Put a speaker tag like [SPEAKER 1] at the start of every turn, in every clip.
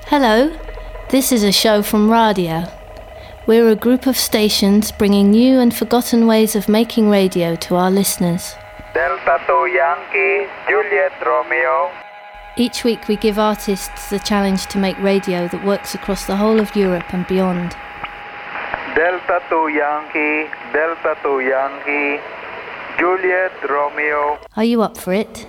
[SPEAKER 1] Hello, this is a show from Radio. We're a group of stations bringing new and forgotten ways of making radio to our listeners.
[SPEAKER 2] Delta 2 Yankee, Juliet Romeo.
[SPEAKER 1] Each week we give artists the challenge to make radio that works across the whole of Europe and beyond.
[SPEAKER 2] Delta 2 Yankee, Juliet Romeo.
[SPEAKER 1] Are you up for it?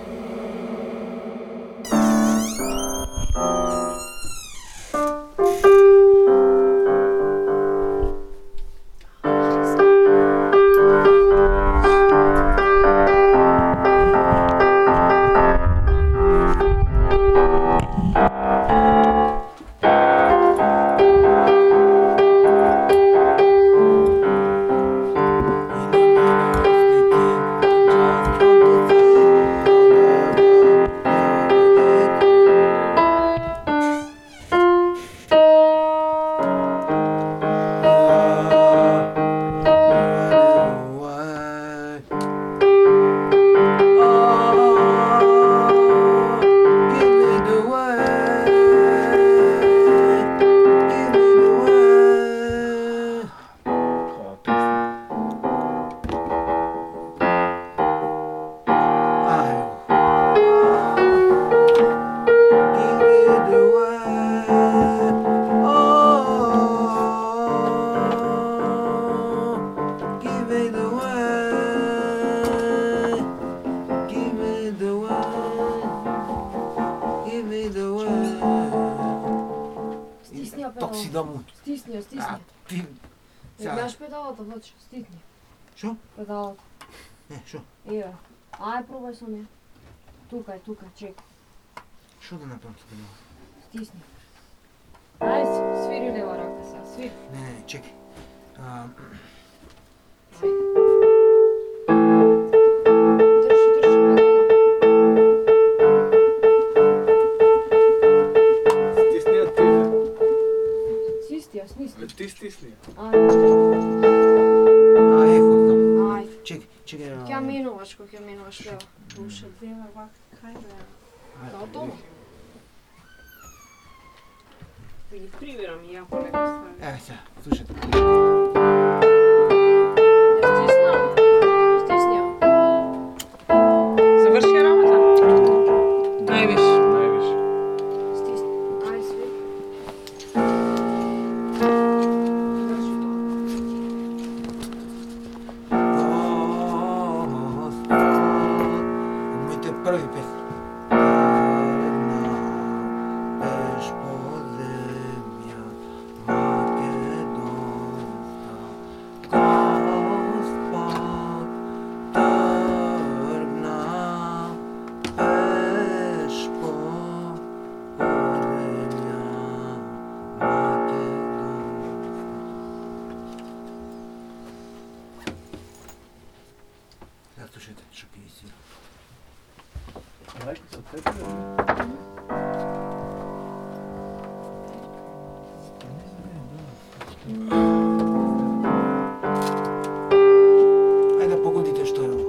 [SPEAKER 3] Hoćeš, stisni.
[SPEAKER 4] Що?
[SPEAKER 3] Pedalata.
[SPEAKER 4] Що?
[SPEAKER 3] Evo. Aj, probaj sam je. Tukaj, čekaj.
[SPEAKER 4] Що да направим с pedalata?
[SPEAKER 3] Stisni. Aj, sviri lijeva raka sad, sviri.
[SPEAKER 4] Ne, čekaj.
[SPEAKER 3] Drži pedala.
[SPEAKER 5] Stisni ja ti.
[SPEAKER 3] Stisni.
[SPEAKER 5] Ti stisni.
[SPEAKER 3] Aj. Aj.
[SPEAKER 4] Čekaj.
[SPEAKER 3] Kja minuvaš, evo. Duše, dvijela, ovak, kaj da je. Kao doma. Vidi, privjeram i jako neka stvari.
[SPEAKER 4] Evo sad, slušajte.
[SPEAKER 3] Stisnio. Završio ramata?
[SPEAKER 5] Najviše.
[SPEAKER 3] Stisni. Aj, svi. Drži to.
[SPEAKER 4] Mojte prvi pes. Slušajte, što pije si.
[SPEAKER 5] Lajko sa tebe.
[SPEAKER 4] Ajde da pogodite što je ovo.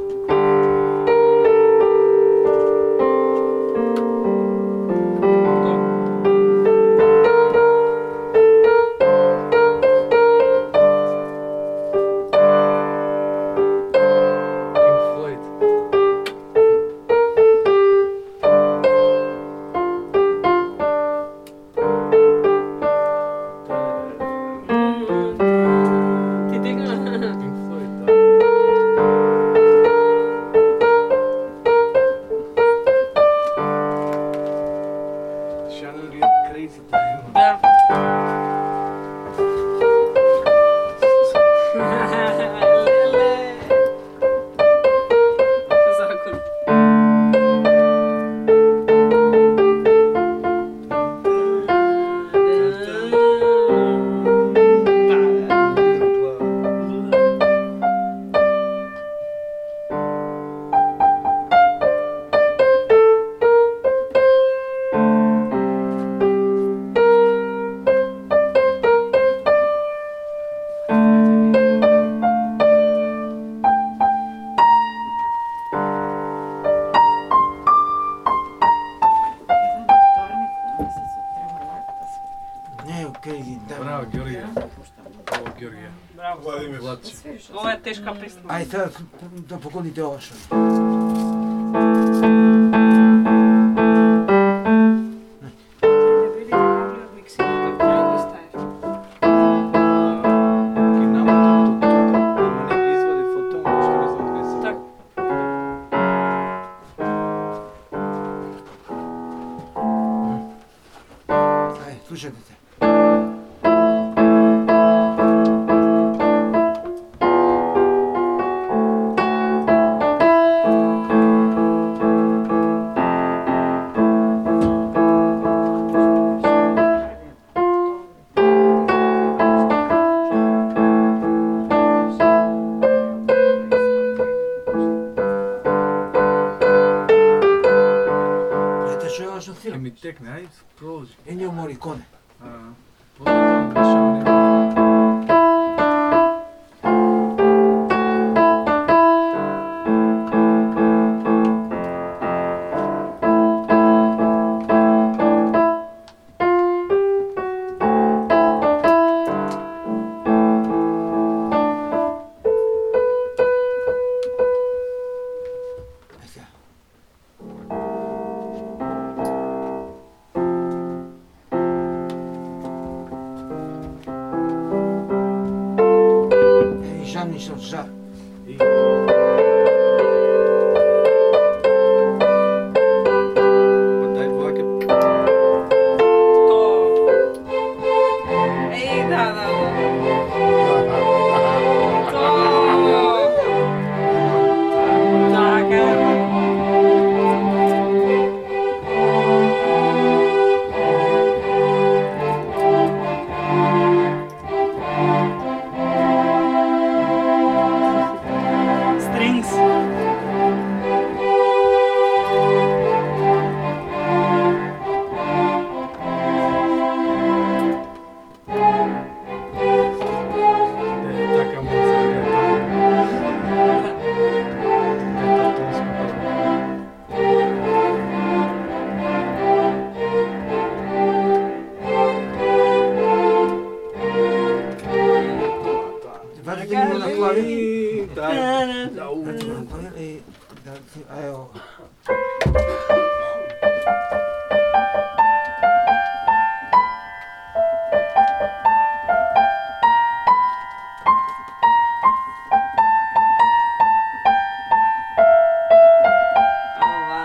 [SPEAKER 4] Ne, okej, daj.
[SPEAKER 5] Bravo, Georgije. Ovo Georgije.
[SPEAKER 3] Bravo.
[SPEAKER 5] Vlatče.
[SPEAKER 3] Ovo je teška pesma.
[SPEAKER 4] Aj sad da pogodite ovo što.
[SPEAKER 3] Ne vidi mogli odmiksirati, kraj listaje.
[SPEAKER 5] I nama tamo do tuka. Nama neki izvadi foton, što ne znam gdje se.
[SPEAKER 3] Tak.
[SPEAKER 4] Aj, slušajte se. Gledajte što je važno
[SPEAKER 5] I
[SPEAKER 4] film.
[SPEAKER 5] mi tekne, aj, proloži.
[SPEAKER 4] Ennio Morricone.
[SPEAKER 5] Potom to grešao,
[SPEAKER 4] Aj sad. Ej, Jean Michel Jarre.
[SPEAKER 5] Pa daj vlake.
[SPEAKER 3] To... Ej, da. To... Tako. Strings.
[SPEAKER 5] Taka muzika.
[SPEAKER 4] Vadite mi na klavir.
[SPEAKER 5] Daj.
[SPEAKER 4] Vadite mi na klavir i da ti, aj ovo.
[SPEAKER 3] Ova.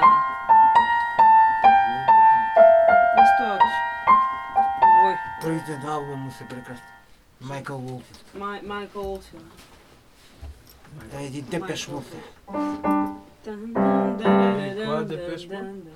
[SPEAKER 3] Isto od... Oj,
[SPEAKER 4] Prvi ten album mu se prekrasti. Michael Wolf.
[SPEAKER 3] Michael Olsen.
[SPEAKER 4] Aj, di Depeche Mode.
[SPEAKER 5] Koja je Depeche Mode?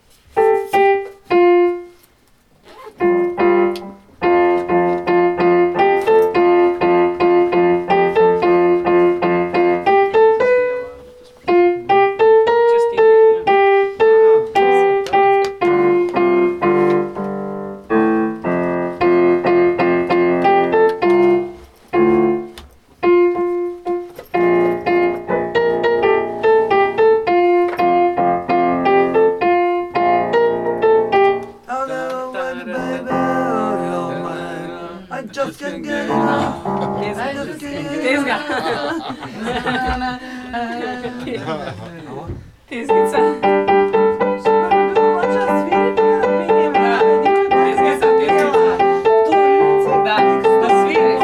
[SPEAKER 4] Oh no, baby, oh, you're mine. I just can't get enough. I just can't get
[SPEAKER 3] Tezga.
[SPEAKER 4] Ovo?
[SPEAKER 3] Tezgica. Da, da sviri.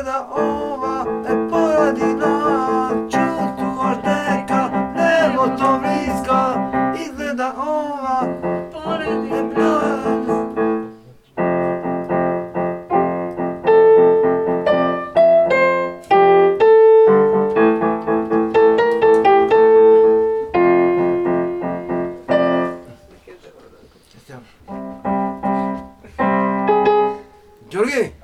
[SPEAKER 4] Izgleda ova poradina, čuvaš deka, nebo to bliska. Izgleda ova poradina. Georgi!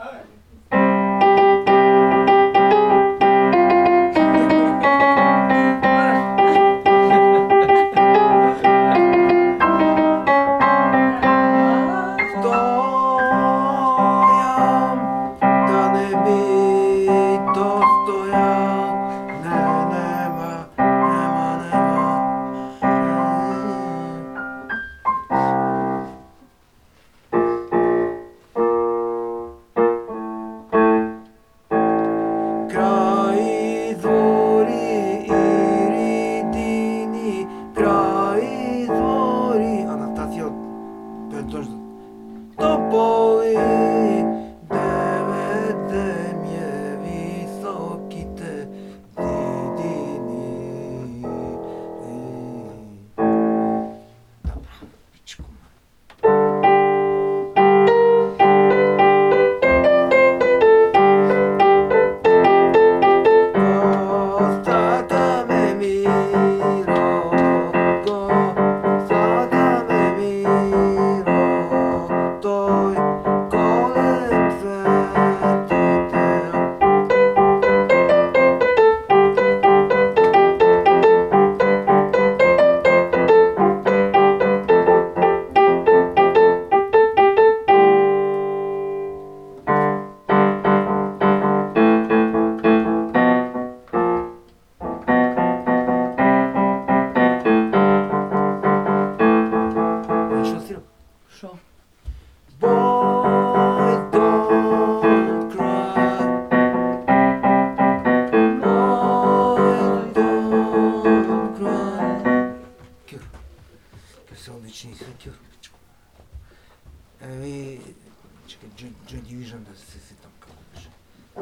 [SPEAKER 4] Joy Division da se tam kako piše.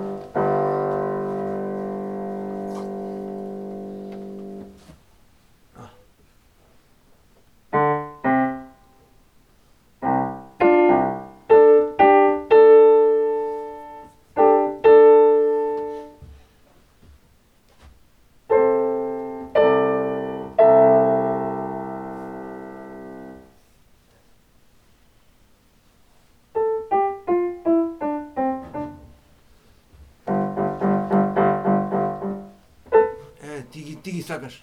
[SPEAKER 4] Ti sakaš.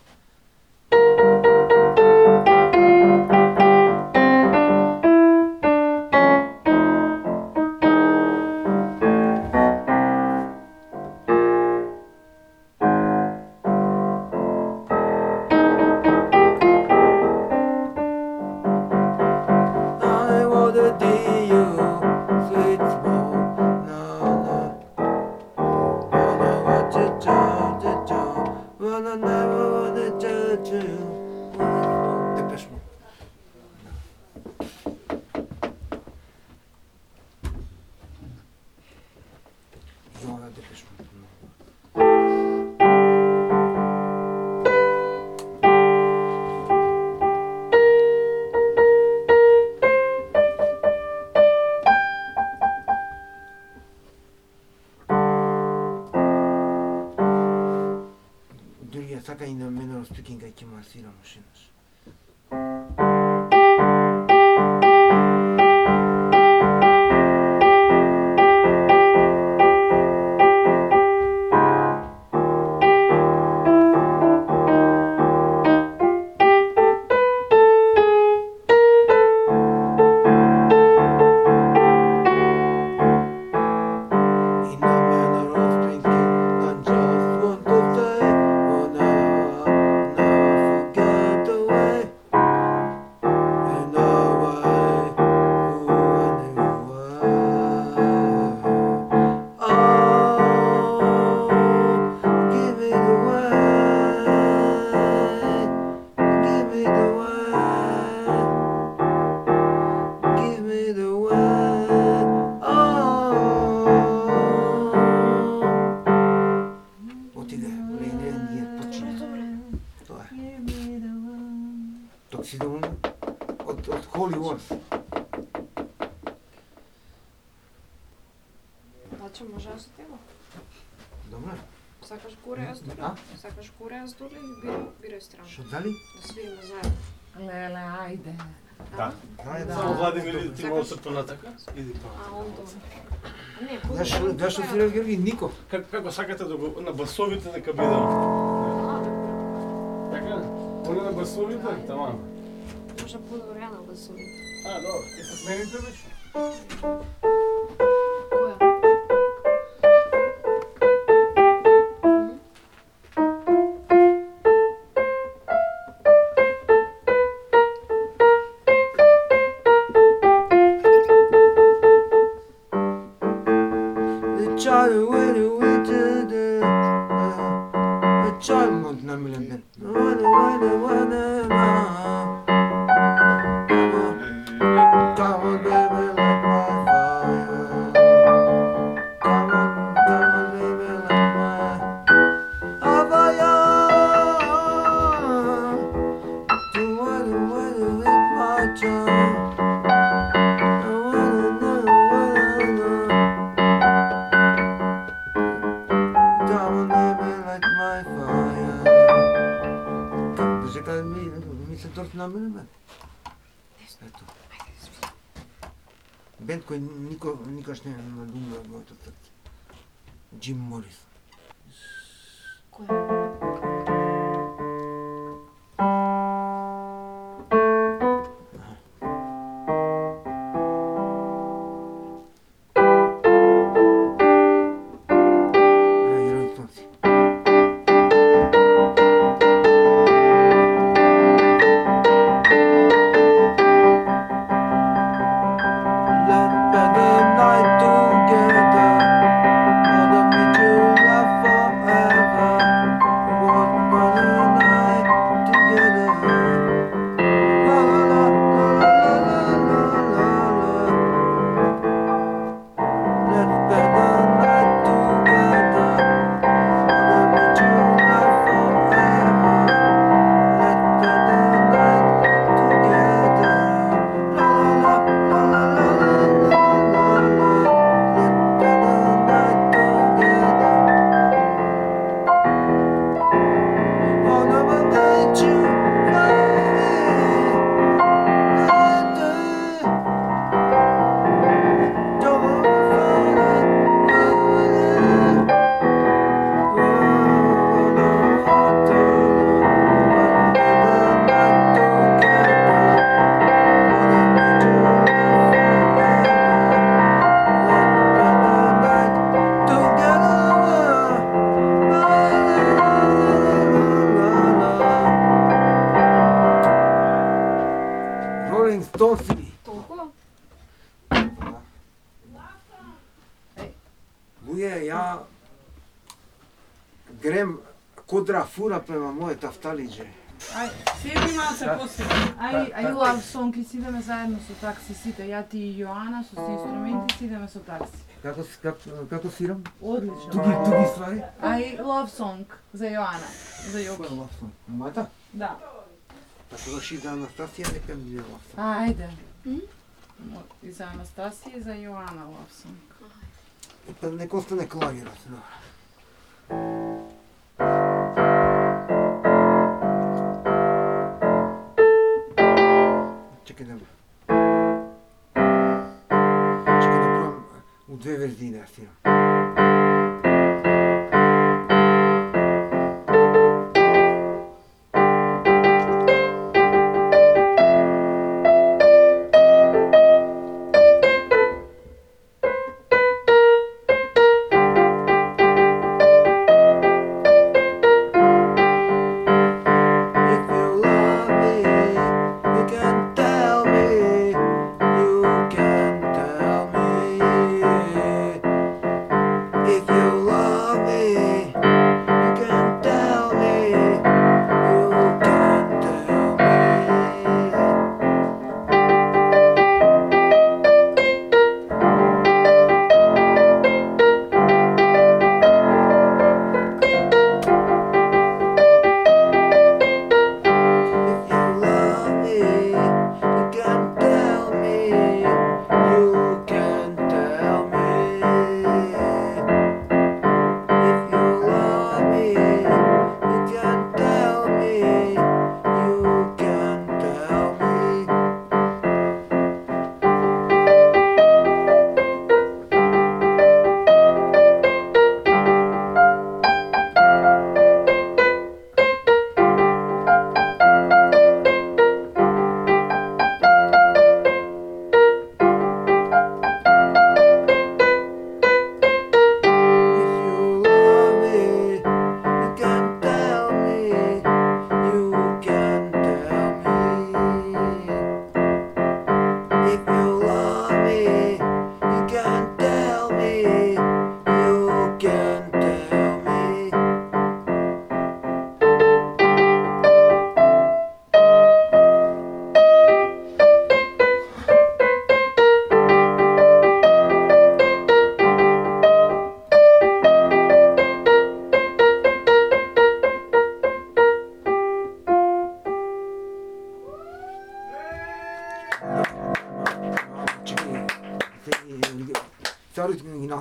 [SPEAKER 4] Sakai no menor speaking ga ikimasu, iramoshinashi. The Морс.
[SPEAKER 3] Значи може да стига.
[SPEAKER 4] Добре.
[SPEAKER 3] Сакаш горе аз дури?
[SPEAKER 4] А?
[SPEAKER 3] Сакаш горе аз дури или бирај страна?
[SPEAKER 4] Што дали?
[SPEAKER 3] Да свириме заедно.
[SPEAKER 6] Леле, ајде.
[SPEAKER 5] Да.
[SPEAKER 4] Ајде.
[SPEAKER 5] Само Владимир или ти може се понатака? Иди па.
[SPEAKER 3] А он тоа. Не,
[SPEAKER 4] Знаеш што свирил Георги? Нико.
[SPEAKER 5] Како сакате да го на басовите дека биде? Така? Оне на басовите? Таман.
[SPEAKER 3] може да буде време да се види.
[SPEAKER 5] А, добро. И се смените вече?
[SPEAKER 3] Која?
[SPEAKER 4] Бенд кој никош не надумна од моето срце. Джим Морис.
[SPEAKER 3] Која?
[SPEAKER 4] Фура према мојата вталиџе.
[SPEAKER 6] Ај, седи малце после. Ај лав сонг и сидеме заедно со такси сите. Ја ти и Јоана со си инструменти сидеме со такси.
[SPEAKER 4] Како свирам?
[SPEAKER 6] Одлично.
[SPEAKER 4] Туги ствари?
[SPEAKER 6] Ај лав сонг за Јоана, за Јоки.
[SPEAKER 4] Лав сонг. Мојата?
[SPEAKER 6] Да.
[SPEAKER 4] Така доши за Анастасија, нека ми лав сонг.
[SPEAKER 6] Ајде. И за Анастасија и за Јоана лав сонг.
[SPEAKER 4] Нека остане клагерот, добро. Чекај да пробам у две верзии да свирам. Tell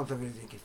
[SPEAKER 4] altijd weer een keer.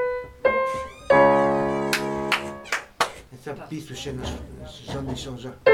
[SPEAKER 4] Ça pisse chez Jean-Michel Jacques.